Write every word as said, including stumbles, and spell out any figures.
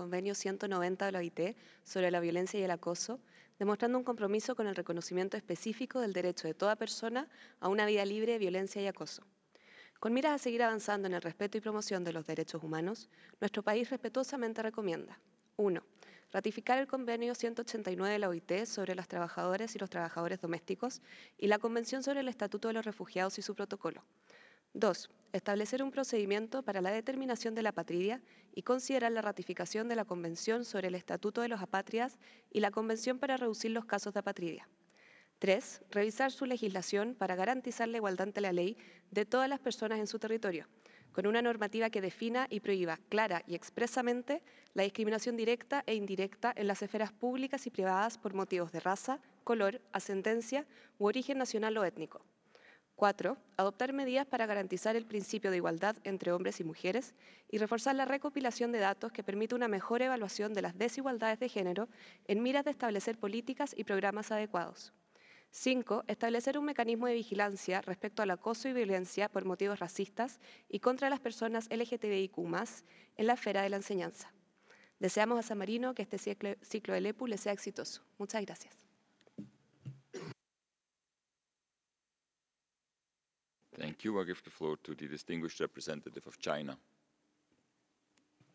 convenio ciento noventa de la O I T sobre la violencia y el acoso, demostrando un compromiso con el reconocimiento específico del derecho de toda persona a una vida libre de violencia y acoso. Con miras a seguir avanzando en el respeto y promoción de los derechos humanos, nuestro país respetuosamente recomienda: uno. Ratificar el convenio ciento ochenta y nueve de la O I T sobre las trabajadoras y los trabajadores domésticos y la Convención sobre el Estatuto de los Refugiados y su protocolo. dos. Establecer un procedimiento para la determinación de la apatridia y considerar la ratificación de la Convención sobre el Estatuto de los Apátridas y la Convención para reducir los casos de apatridia. tres. Revisar su legislación para garantizar la igualdad ante la ley de todas las personas en su territorio, con una normativa que defina y prohíba clara y expresamente la discriminación directa e indirecta en las esferas públicas y privadas por motivos de raza, color, ascendencia u origen nacional o étnico. cuatro. Adoptar medidas para garantizar el principio de igualdad entre hombres y mujeres y reforzar la recopilación de datos que permita una mejor evaluación de las desigualdades de género en miras de establecer políticas y programas adecuados. cinco. Establecer un mecanismo de vigilancia respecto al acoso y violencia por motivos racistas y contra las personas L G T B I Q más, en la esfera de la enseñanza. Deseamos a San Marino que este ciclo, ciclo del E P U le sea exitoso. Muchas gracias. Thank you. I give the floor to the distinguished representative of China.